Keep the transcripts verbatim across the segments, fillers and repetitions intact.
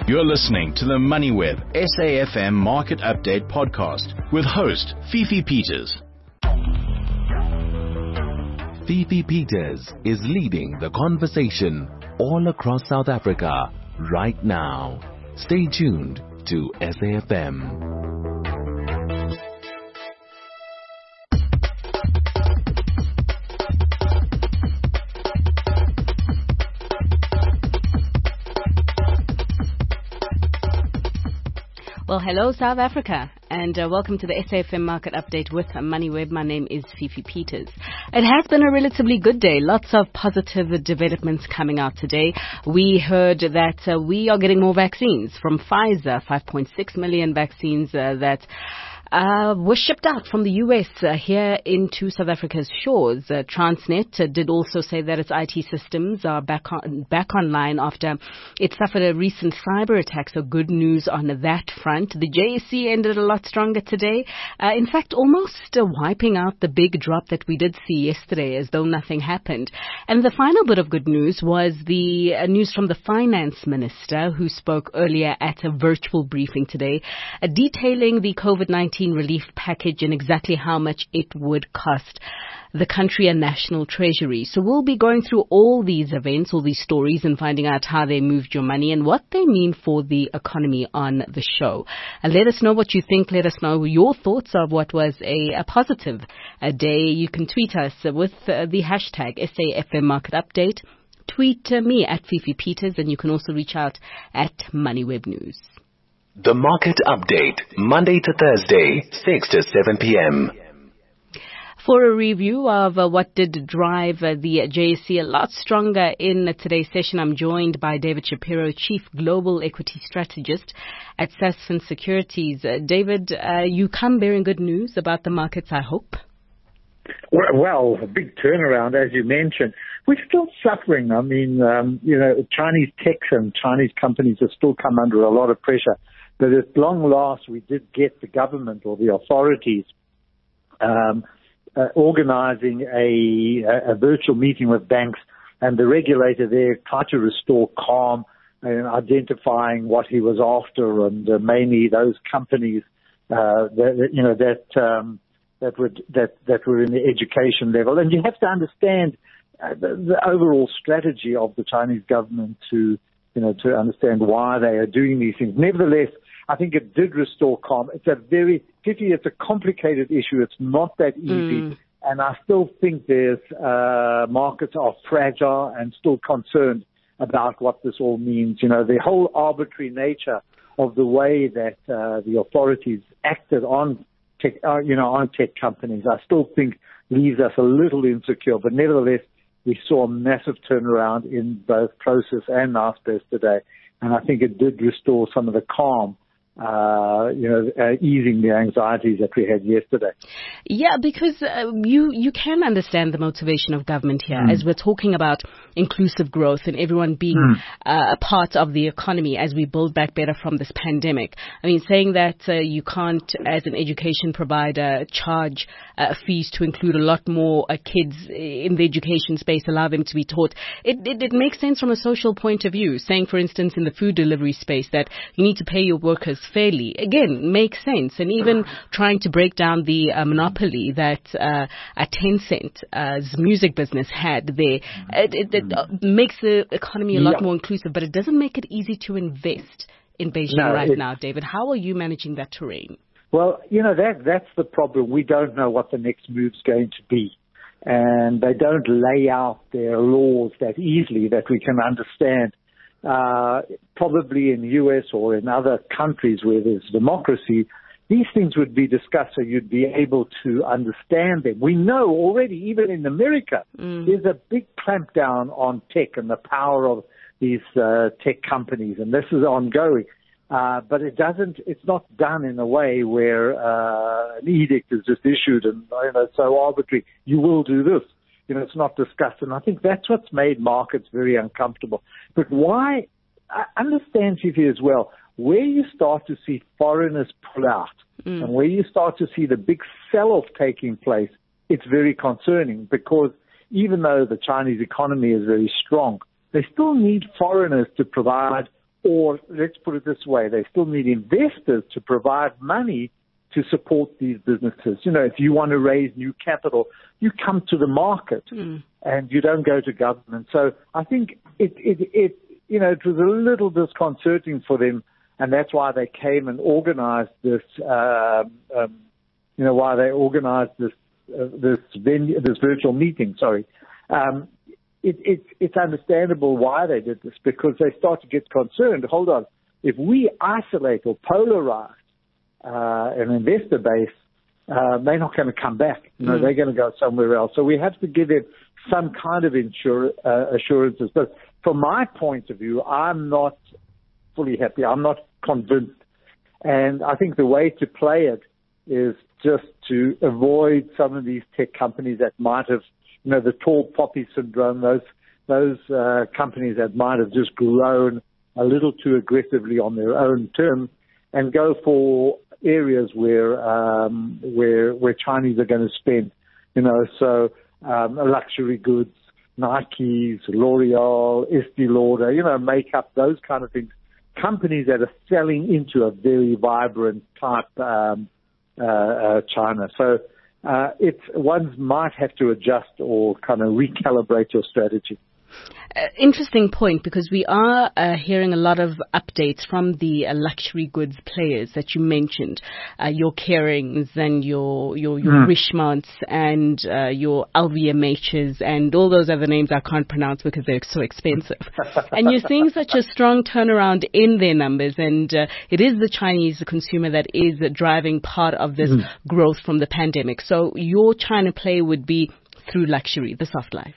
You're listening to the MoneyWeb S A F M Market Update podcast with host Fifi Peters. Fifi Peters is leading the conversation all across South Africa right now. Stay tuned to S A F M. Well, hello, South Africa, and uh, welcome to the S A F M Market Update with MoneyWeb. My name is Fifi Peters. It has been a relatively good day. Lots of positive developments coming out today. We heard that uh, we are getting more vaccines from Pfizer, five point six million vaccines uh, that Uh, were shipped out from the U S uh, here into South Africa's shores. Uh, Transnet uh, did also say that its I T systems are back on, back online after it suffered a recent cyber attack. So good news on that front. The J S E ended a lot stronger today. Uh, in fact, almost uh, wiping out the big drop that we did see yesterday as though nothing happened. And the final bit of good news was the uh, news from the finance minister who spoke earlier at a virtual briefing today, uh, detailing the COVID nineteen relief package and exactly how much it would cost the country and national treasury. So we'll be going through all these events, all these stories, and finding out how they moved your money and what they mean for the economy on the show. And let us know what you think. Let us know your thoughts of what was a, a positive a day. You can tweet us with uh, the hashtag S A F M Market Update. Tweet uh, me at Fifi Peters, and you can also reach out at MoneyWeb News. The Market Update, Monday to Thursday, six to seven p.m. For a review of uh, what did drive uh, the J S E a lot stronger in uh, today's session, I'm joined by David Shapiro, Chief Global Equity Strategist at Sasfin Securities. Uh, David, uh, you come bearing good news about the markets, I hope. Well, a big turnaround, as you mentioned. We're still suffering. I mean, um, you know, Chinese techs and Chinese companies have still come under a lot of pressure. But at long last, we did get the government or the authorities um, uh, organizing a, a virtual meeting with banks, and the regulator there tried to restore calm and identifying what he was after, and uh, mainly those companies uh, that, you know, that um, that would that that were in the education level. And you have to understand uh, the, the overall strategy of the Chinese government to you know to understand why they are doing these things. Nevertheless, I think it did restore calm. It's a very, Fifi, it's a complicated issue. It's not that easy. Mm. And I still think there's, uh, markets are fragile and still concerned about what this all means. You know, the whole arbitrary nature of the way that, uh, the authorities acted on tech, uh, you know, on tech companies, I still think leaves us a little insecure. But nevertheless, we saw a massive turnaround in both Prosus and Naspers today. And I think it did restore some of the calm. Uh, you know, uh, easing the anxieties that we had yesterday. Yeah, because uh, you you can understand the motivation of government here, mm. as we're talking about inclusive growth and everyone being mm. uh, a part of the economy as we build back better from this pandemic. I mean, saying that uh, you can't, as an education provider, charge uh, fees to include a lot more uh, kids in the education space, allow them to be taught. It, it, it makes sense from a social point of view. Saying, for instance, in the food delivery space that you need to pay your workers fairly, again, makes sense. And even trying to break down the uh, monopoly that uh, a Tencent's uh, music business had there, it, it, it uh, makes the economy a lot yeah. more inclusive, but it doesn't make it easy to invest in Beijing no, right now, David. How are you managing that terrain? Well, you know, that that's the problem. We don't know what the next move's going to be. And they don't lay out their laws that easily that we can understand. Uh, probably in the U S or in other countries where there's democracy, these things would be discussed so you'd be able to understand them. We know already, even in America, mm. there's a big clampdown on tech and the power of these uh, tech companies, and this is ongoing. Uh, but it doesn't, it's not done in a way where uh, an edict is just issued and, you know, so arbitrary, you will do this. You know, it's not discussed, and I think that's what's made markets very uncomfortable. But why, I understand, Fifi, as well, where you start to see foreigners pull out mm. and where you start to see the big sell-off taking place, it's very concerning because even though the Chinese economy is very strong, they still need foreigners to provide Or let's put it this way, they still need investors to provide money to support these businesses. You know, if you want to raise new capital, you come to the market mm. and you don't go to government. So I think it, it, it, you know, it was a little disconcerting for them, and that's why they came and organized this, uh, um, you know, why they organized this, uh, this venue, this virtual meeting, sorry. Um, it, it, it's understandable why they did this, because they start to get concerned. Hold on. If we isolate or polarize Uh, an investor base, uh, they're not going to come back. You know, mm. they're going to go somewhere else. So we have to give them some kind of insur- uh, assurances. But from my point of view, I'm not fully happy. I'm not convinced. And I think the way to play it is just to avoid some of these tech companies that might have, you know, the tall poppy syndrome, those, those uh, companies that might have just grown a little too aggressively on their own terms, and go for areas where um, where where Chinese are going to spend, you know, so um, luxury goods, Nikes, L'Oreal, Estee Lauder, you know, makeup, those kind of things. Companies that are selling into a very vibrant type um, uh, uh, China. So uh, it's one might have to adjust or kind of recalibrate your strategy. Uh, interesting point, because we are uh, hearing a lot of updates from the uh, luxury goods players that you mentioned, uh, your Kerings and your your, your mm. Richemonts and uh, your L V M H's and all those other names I can't pronounce because they're so expensive. And you're seeing such a strong turnaround in their numbers, and uh, it is the Chinese consumer that is driving part of this mm. growth from the pandemic. So your China play would be through luxury, the soft life.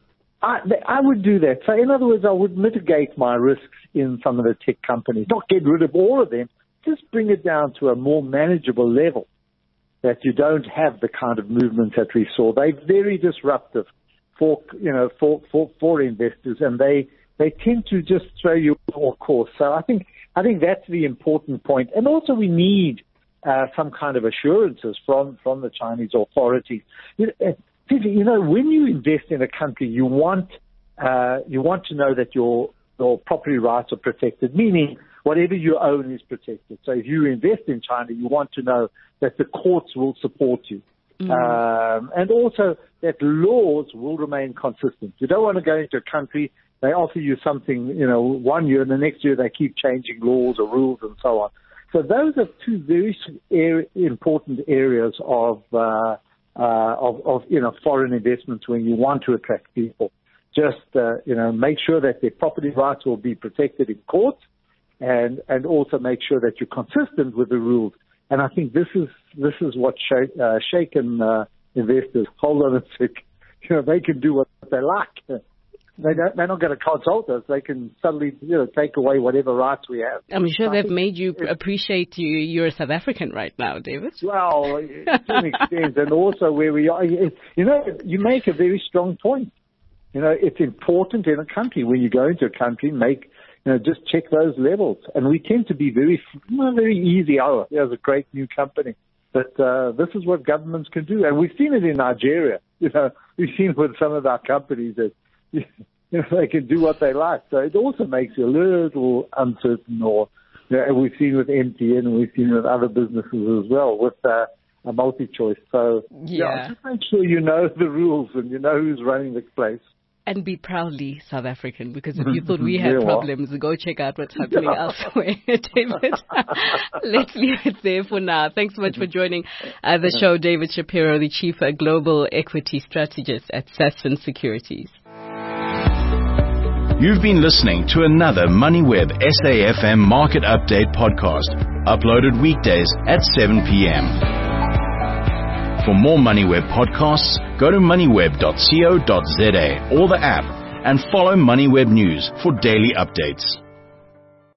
I, I would do that. So in other words, I would mitigate my risks in some of the tech companies, not get rid of all of them, just bring it down to a more manageable level, that you don't have the kind of movements that we saw. They're very disruptive for, you know, for, for, for investors, and they, they tend to just throw you off course. So I think, I think that's the important point. And also we need uh, some kind of assurances from, from the Chinese authorities. You know, You know, when you invest in a country, you want uh, you want to know that your your property rights are protected, meaning whatever you own is protected. So if you invest in China, you want to know that the courts will support you, mm. um, and also that laws will remain consistent. You don't want to go into a country, they offer you something, you know, one year, and the next year they keep changing laws or rules and so on. So those are two very important areas of uh, Uh, of, of, you know, foreign investments when you want to attract people. Just, uh, you know, make sure that their property rights will be protected in court, and, and also make sure that you're consistent with the rules. And I think this is, this is what shake, uh, shaken, uh, investors, hold on a sec, you know, they can do what they like. They don't, they're not going to consult us. They can suddenly, you know, take away whatever rights we have. I'm sure they've made you appreciate you, you're a South African right now, David. Well, to an extent, and also where we are. You know, you make a very strong point. You know, it's important in a country, when you go into a country, make, you know, just check those levels. And we tend to be very, well, very easy. Oh, there's a great new company. But uh, this is what governments can do. And we've seen it in Nigeria. You know, we've seen it with some of our companies that, you know, they can do what they like. So it also makes you a little uncertain. Or, you know, we've seen with M T N, and we've seen with other businesses as well, with uh, a multi-choice. So yeah. yeah, just make sure you know the rules and you know who's running the place. And be proudly South African, because if you thought we had problems, go check out what's happening elsewhere, David. Let's leave it there for now. Thanks so much for joining uh, the show, David Shapiro, the Chief uh, Global Equity Strategist at Sasfin Securities. You've been listening to another MoneyWeb S A F M Market Update podcast, uploaded weekdays at seven p.m. For more MoneyWeb podcasts, go to moneyweb dot co dot za or the app, and follow MoneyWeb News for daily updates.